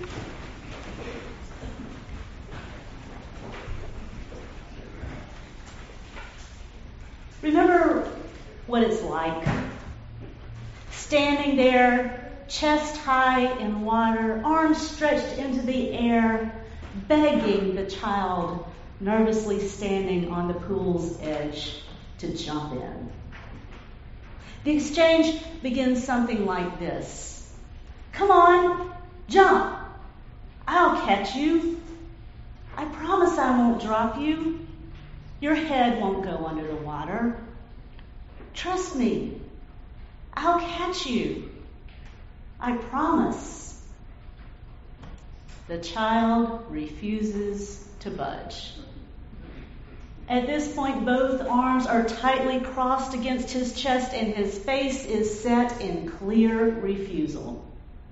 Remember what it's like. Standing there, chest high in water, arms stretched into the air, begging the child nervously standing on the pool's edge to jump in. The exchange begins something like this. Come on, jump. I'll catch you. I promise I won't drop you. Your head won't go under the water. Trust me. I'll catch you. I promise. The child refuses to budge. At this point, both arms are tightly crossed against his chest and his face is set in clear refusal.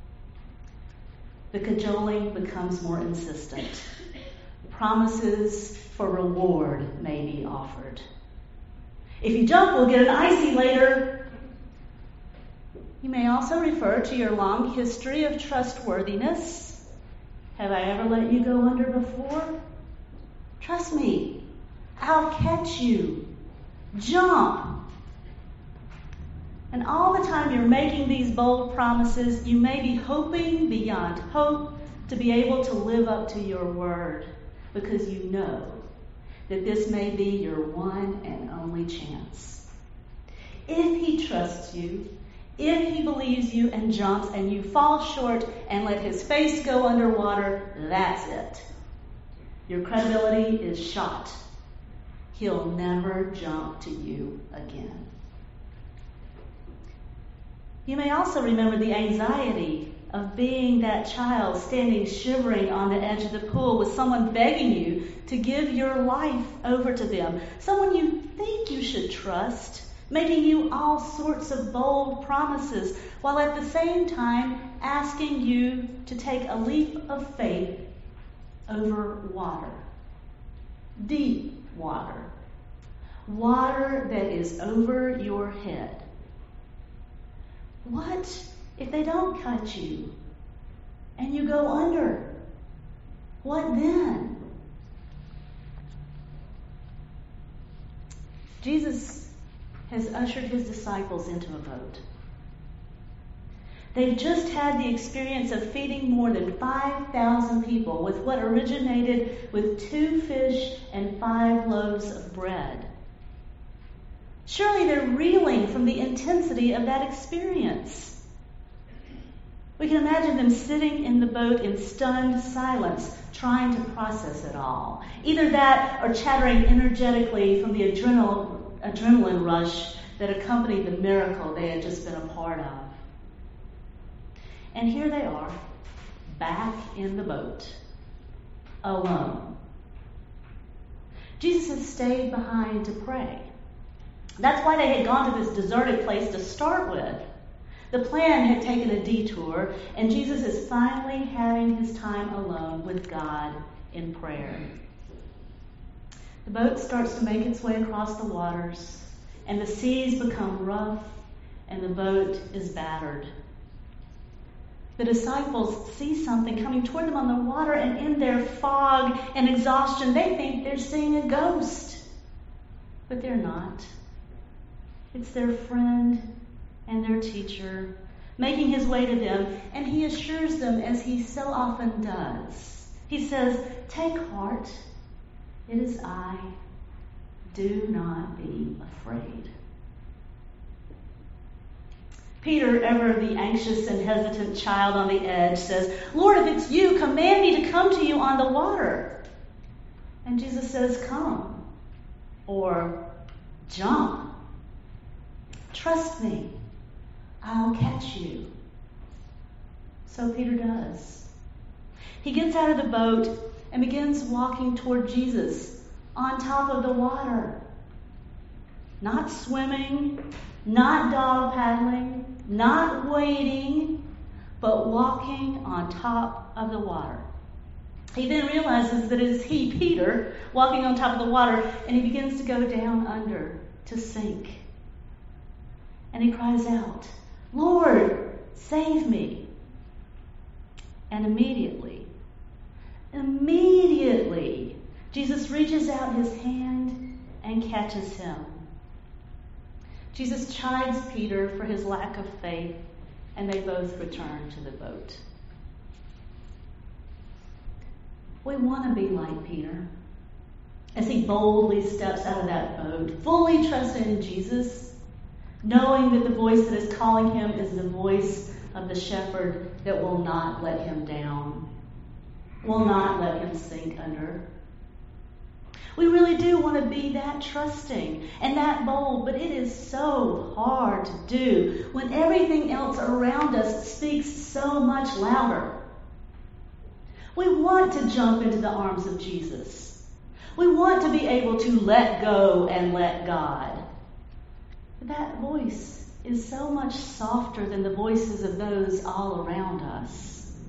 The cajoling becomes more insistent. Promises for reward may be offered. If you jump, we'll get an icy later. You may also refer to your long history of trustworthiness. Have I ever let you go under before? Trust me, I'll catch you. Jump. And all the time you're making these bold promises, you may be hoping beyond hope to be able to live up to your word, because you know that this may be your one and only chance. If he trusts you, if he believes you and jumps and you fall short and let his face go underwater, that's it. Your credibility is shot. He'll never jump to you again. You may also remember the anxiety of being that child standing shivering on the edge of the pool with someone begging you to give your life over to them, someone you think you should trust, making you all sorts of bold promises, while at the same time asking you to take a leap of faith over water. Deep water. Water that is over your head. What if they don't catch you and you go under? What then? Jesus has ushered his disciples into a boat. They've just had the experience of feeding more than 5,000 people with what originated with 2 fish and 5 loaves of bread. Surely they're reeling from the intensity of that experience. We can imagine them sitting in the boat in stunned silence, trying to process it all. Either that or chattering energetically from the adrenaline rush that accompanied the miracle they had just been a part of. And here they are, back in the boat, alone. Jesus had stayed behind to pray. That's why they had gone to this deserted place to start with. The plan had taken a detour, and Jesus is finally having his time alone with God in prayer. The boat starts to make its way across the waters, and the seas become rough, and the boat is battered. The disciples see something coming toward them on the water, and in their fog and exhaustion, they think they're seeing a ghost. But they're not. It's their friend and their teacher making his way to them, and he assures them, as he so often does. He says, "Take heart, it is I. Do not be afraid." Peter, ever the anxious and hesitant child on the edge, says, "Lord, if it's you, command me to come to you on the water." And Jesus says, "Come," or "Jump. Trust me, I'll catch you." So Peter does. He gets out of the boat and begins walking toward Jesus on top of the water. Not swimming, not dog paddling, not wading, but walking on top of the water. He then realizes that it is he, Peter, walking on top of the water, and he begins to go down under, to sink. And he cries out, "Lord, save me." And immediately, Jesus reaches out his hand and catches him. Jesus chides Peter for his lack of faith, and they both return to the boat. We want to be like Peter as he boldly steps out of that boat, fully trusting in Jesus, knowing that the voice that is calling him is the voice of the shepherd that will not let him down, will not let him sink under. We really do want to be that trusting and that bold, but it is so hard to do when everything else around us speaks so much louder. We want to jump into the arms of Jesus. We want to be able to let go and let God. But that voice is so much softer than the voices of those all around us.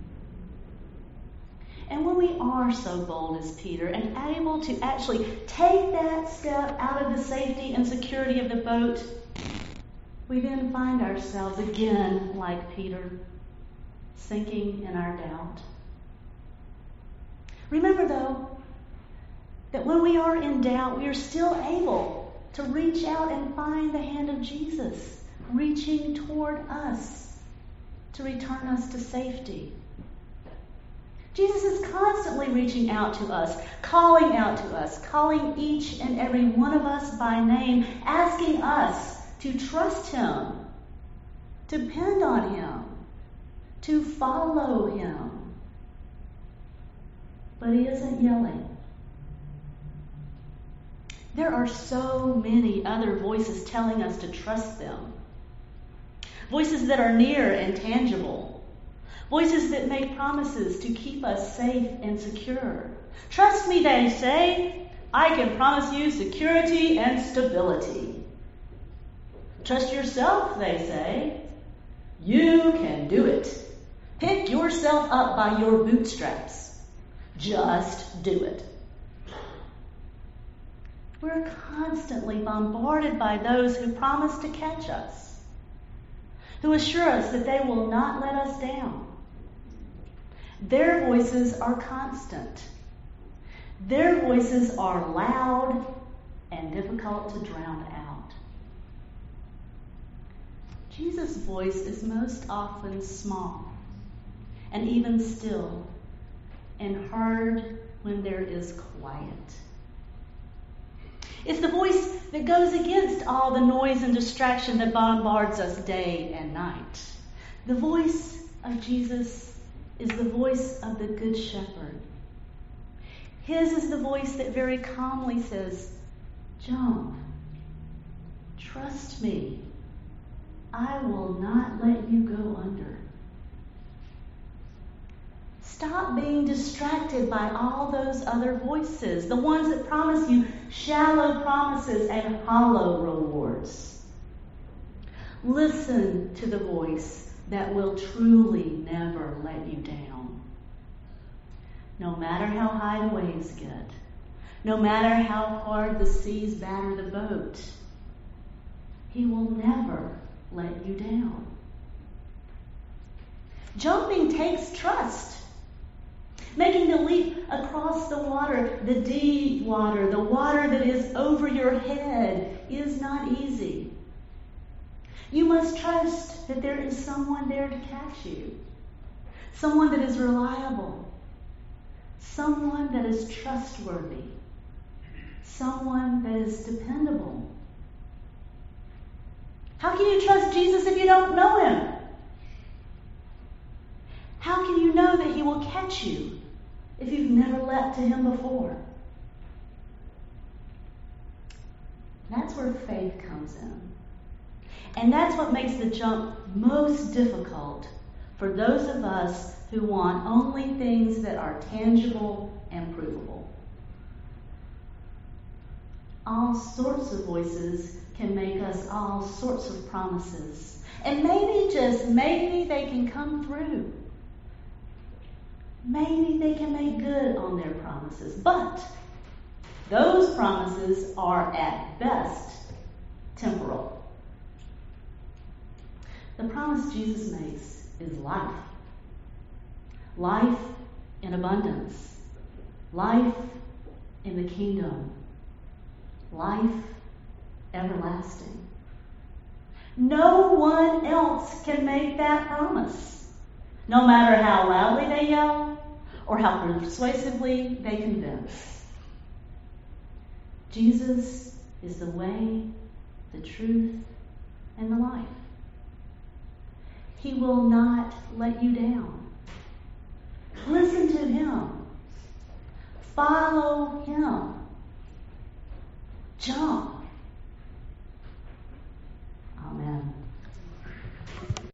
And when we are so bold as Peter and able to actually take that step out of the safety and security of the boat, we then find ourselves again like Peter, sinking in our doubt. Remember, though, that when we are in doubt, we are still able to reach out and find the hand of Jesus, reaching toward us to return us to safety. Jesus is constantly reaching out to us, calling each and every one of us by name, asking us to trust him, to depend on him, to follow him. But he isn't yelling. There are so many other voices telling us to trust them. Voices that are near and tangible. Voices that make promises to keep us safe and secure. Trust me, they say. I can promise you security and stability. Trust yourself, they say. You can do it. Pick yourself up by your bootstraps. Just do it. We're constantly bombarded by those who promise to catch us, who assure us that they will not let us down. Their voices are constant. Their voices are loud and difficult to drown out. Jesus' voice is most often small and even still, and heard when there is quiet. It's the voice that goes against all the noise and distraction that bombards us day and night. The voice of Jesus is the voice of the Good Shepherd. His is the voice that very calmly says, "Jump, trust me. I will not let you go under." Stop being distracted by all those other voices, the ones that promise you shallow promises and hollow rewards. Listen to the voice that will truly never let you down. No matter how high the waves get, no matter how hard the seas batter the boat, he will never let you down. Jumping takes trust. Making the leap across the water, the deep water, the water that is over your head, is not easy. You must trust that there is someone there to catch you. Someone that is reliable. Someone that is trustworthy. Someone that is dependable. How can you trust Jesus if you don't know him? How can you know that he will catch you if you've never leapt to him before? That's where faith comes in. And that's what makes the jump most difficult for those of us who want only things that are tangible and provable. All sorts of voices can make us all sorts of promises. And maybe, just maybe, they can come through. Maybe they can make good on their promises. But those promises are at best temporal. The promise Jesus makes is life. life in abundance, life in the kingdom, life everlasting. No one else can make that promise, no matter how loudly they yell or how persuasively they convince. Jesus is the way, the truth, and the life. He will not let you down. Listen to him. Follow him. Jump